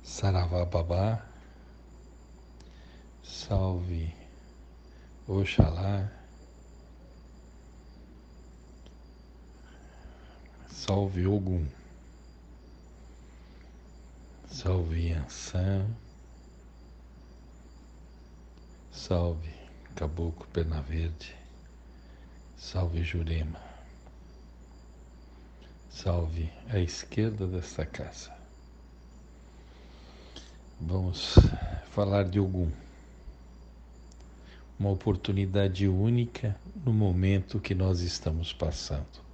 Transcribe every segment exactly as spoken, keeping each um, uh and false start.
Saravá Babá, salve Oxalá, salve Ogum, salve Yansan, salve Caboclo Pena Verde, salve Jurema, salve a esquerda desta casa. Vamos falar de Ogum, uma oportunidade única no momento que nós estamos passando.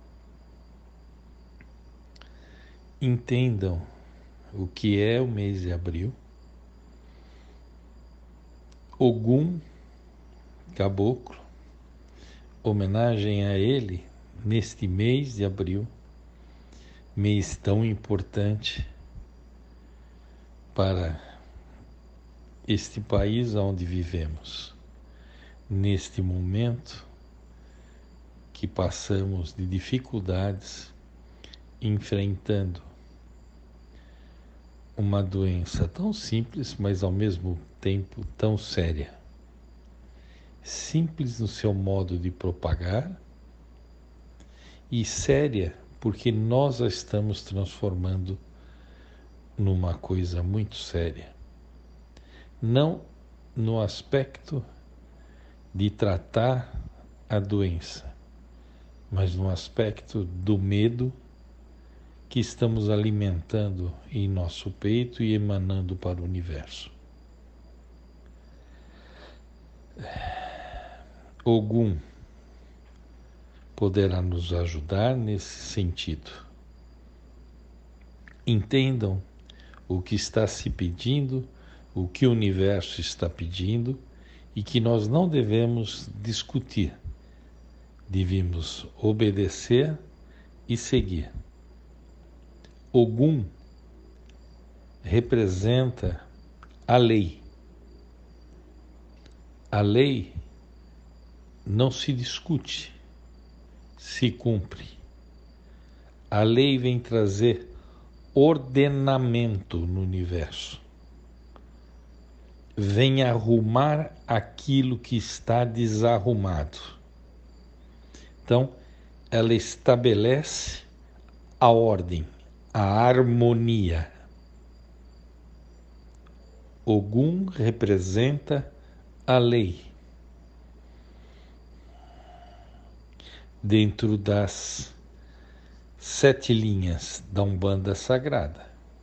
Entendam o que é o mês de abril. Ogum, Caboclo, homenagem a ele neste mês de abril, mês tão importante para este país onde vivemos, neste momento que passamos de dificuldades, enfrentando uma doença tão simples, mas ao mesmo tempo tão séria. Simples no seu modo de propagar e séria porque nós a estamos transformando numa coisa muito séria. Não no aspecto de tratar a doença, mas no aspecto do medo que estamos alimentando em nosso peito e emanando para o universo. Ogum poderá nos ajudar nesse sentido. Entendam o que está se pedindo, o que o universo está pedindo e que nós não devemos discutir. Devemos obedecer e seguir. Ogum representa a lei. A lei não se discute, se cumpre. A lei vem trazer ordenamento no universo. Vem arrumar aquilo que está desarrumado. Então, ela estabelece a ordem, a harmonia. Ogum representa a lei. Dentro das sete linhas da Umbanda Sagrada.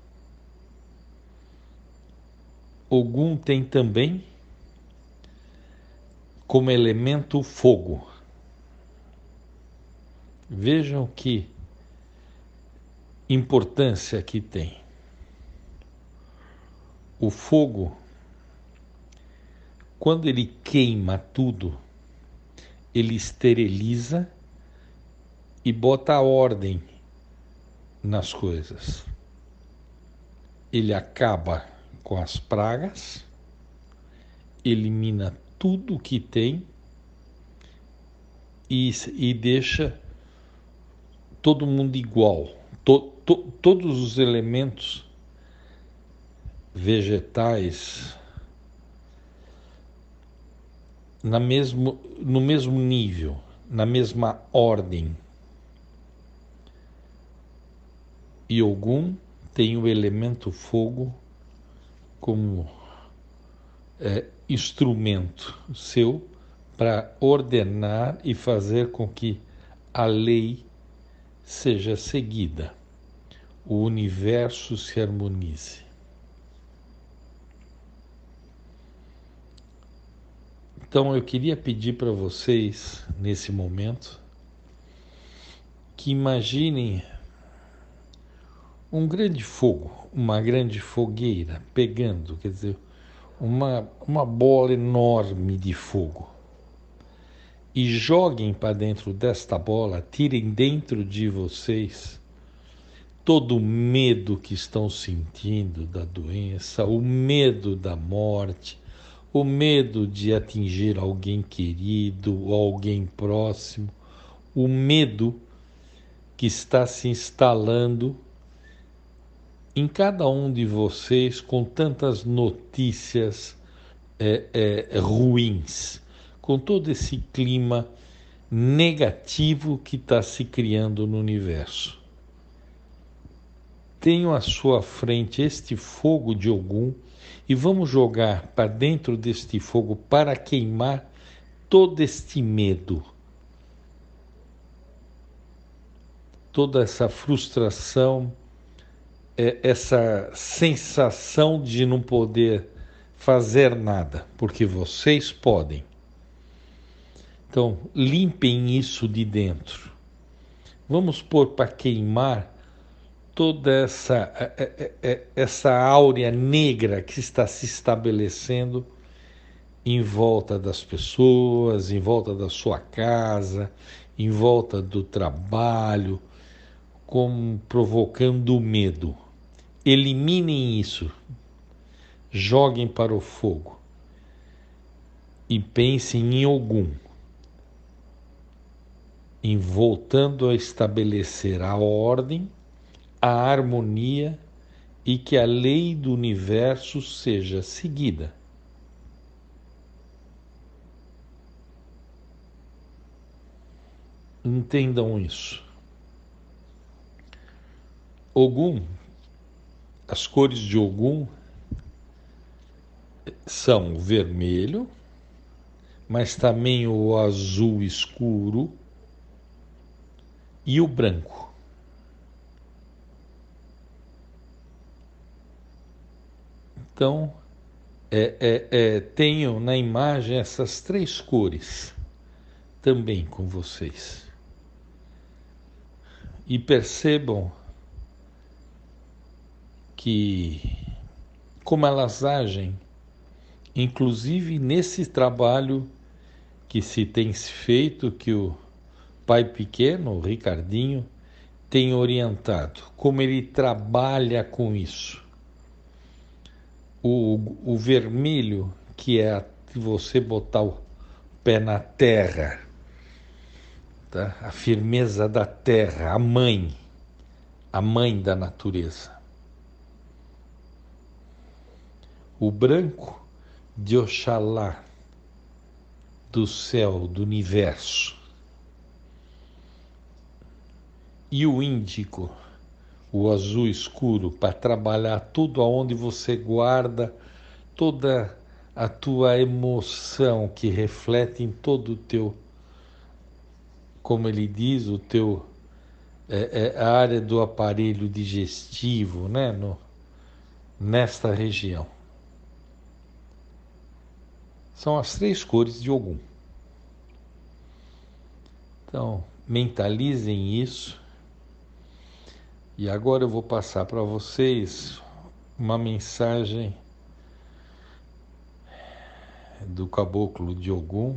Ogum tem também como elemento o fogo. Vejam que importância que tem. O fogo, quando ele queima tudo, ele esteriliza e bota a ordem nas coisas. Ele acaba com as pragas, elimina tudo que tem e, e deixa todo mundo igual. To, to, todos os elementos vegetais na mesmo, no mesmo nível, na mesma ordem. E Ogum tem o elemento fogo como é, instrumento seu para ordenar e fazer com que a lei seja seguida, o universo se harmonize. Então eu queria pedir para vocês, nesse momento, que imaginem um grande fogo, uma grande fogueira pegando, quer dizer, uma, uma bola enorme de fogo. E joguem para dentro desta bola, tirem dentro de vocês todo o medo que estão sentindo da doença, o medo da morte, o medo de atingir alguém querido ou alguém próximo, o medo que está se instalando em cada um de vocês com tantas notícias é, é, ruins, com todo esse clima negativo que está se criando no universo. Tenho à sua frente este fogo de Ogum e vamos jogar para dentro deste fogo para queimar todo este medo, toda essa frustração, essa sensação de não poder fazer nada, porque vocês podem. Então, limpem isso de dentro. Vamos pôr para queimar toda essa, essa áurea negra que está se estabelecendo em volta das pessoas, em volta da sua casa, em volta do trabalho, como provocando medo. Eliminem isso, joguem para o fogo e pensem em Ogum, em voltando a estabelecer a ordem, a harmonia e que a lei do universo seja seguida. Entendam isso. Ogum, as cores de Ogum são o vermelho, mas também o azul escuro e o branco. Então, é, é, é, tenho na imagem essas três cores também com vocês. E percebam que como elas agem, inclusive nesse trabalho que se tem feito, que o pai pequeno, o Ricardinho, tem orientado, como ele trabalha com isso. O, o vermelho, que é a, você botar o pé na terra, tá? A firmeza da terra, a mãe, a mãe da natureza. O branco, de Oxalá, do céu, do universo. E o índico, o azul escuro, para trabalhar tudo aonde você guarda toda a tua emoção que reflete em todo o teu, como ele diz, o teu é, é, a área do aparelho digestivo, né, no, nesta região. São as três cores de Ogum. Então, mentalizem isso. E agora eu vou passar para vocês uma mensagem do caboclo de Ogum,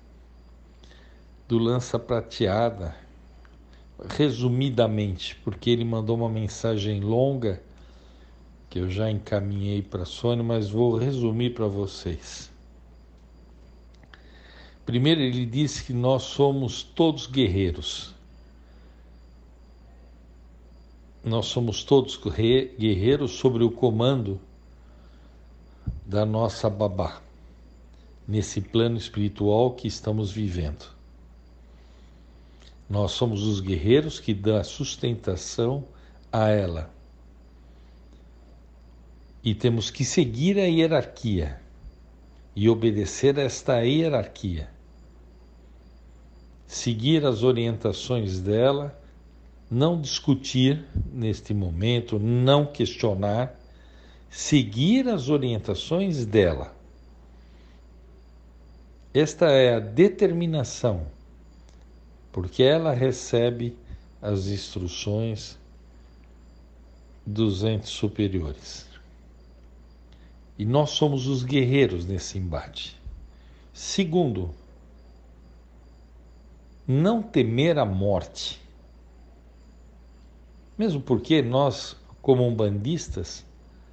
do Lança Prateada, resumidamente, porque ele mandou uma mensagem longa que eu já encaminhei para a Sônia, mas vou resumir para vocês. Primeiro, ele disse que nós somos todos guerreiros. Nós somos todos guerreiros sobre o comando da nossa babá, nesse plano espiritual que estamos vivendo. Nós somos os guerreiros que dão sustentação a ela. E temos que seguir a hierarquia e obedecer a esta hierarquia. Seguir as orientações dela, não discutir neste momento, não questionar, seguir as orientações dela. Esta é a determinação, porque ela recebe as instruções dos entes superiores. E nós somos os guerreiros nesse embate. Segundo, não temer a morte. Mesmo porque nós, como umbandistas,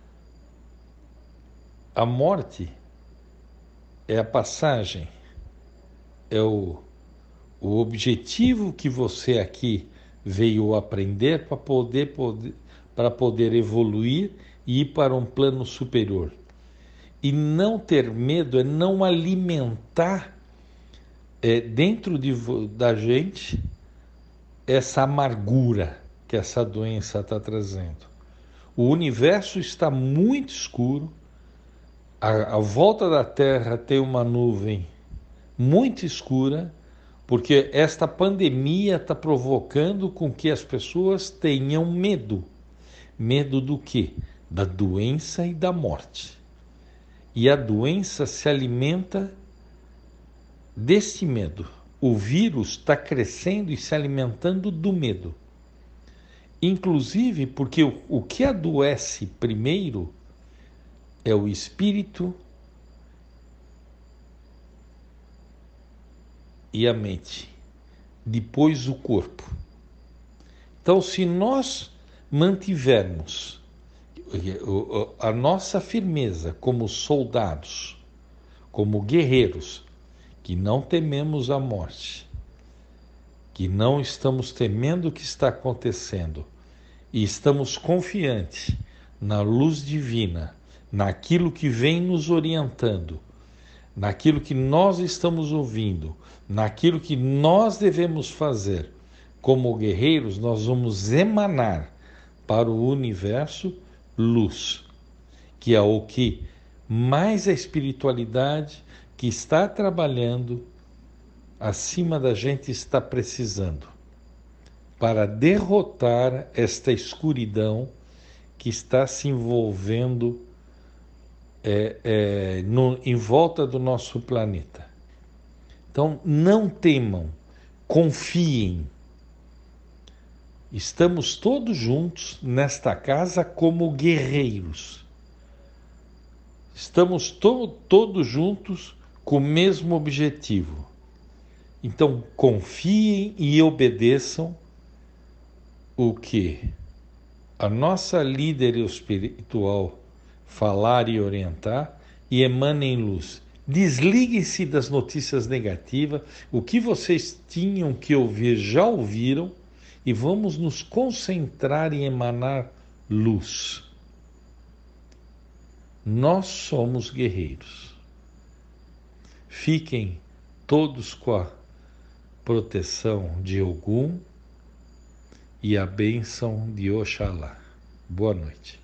a morte é a passagem, é o, o objetivo que você aqui veio aprender para poder, poder, para poder evoluir e ir para um plano superior. E não ter medo é não alimentar é, dentro de, da gente essa amargura que essa doença está trazendo. O universo está muito escuro, a, a volta da Terra tem uma nuvem muito escura, porque esta pandemia está provocando com que as pessoas tenham medo. Medo do quê? Da doença e da morte. E a doença se alimenta desse medo. O vírus está crescendo e se alimentando do medo. Inclusive porque o, o que adoece primeiro é o espírito e a mente, depois o corpo. Então, se nós mantivermos a nossa firmeza como soldados, como guerreiros, que não tememos a morte, que não estamos temendo o que está acontecendo e estamos confiantes na luz divina, naquilo que vem nos orientando, naquilo que nós estamos ouvindo, naquilo que nós devemos fazer. Como guerreiros, nós vamos emanar para o universo luz, que é o que mais a espiritualidade que está trabalhando acima da gente está precisando, para derrotar esta escuridão que está se envolvendo é, é, no, em volta do nosso planeta. Então, não temam, confiem. Estamos todos juntos nesta casa como guerreiros. Estamos to todos juntos com o mesmo objetivo. Então, confiem e obedeçam o que a nossa líder espiritual falar e orientar, e emanem luz. Desliguem-se das notícias negativas. O que vocês tinham que ouvir já ouviram, e vamos nos concentrar em emanar luz. Nós somos guerreiros. Fiquem todos com a proteção de Ogum e a bênção de Oxalá. Boa noite.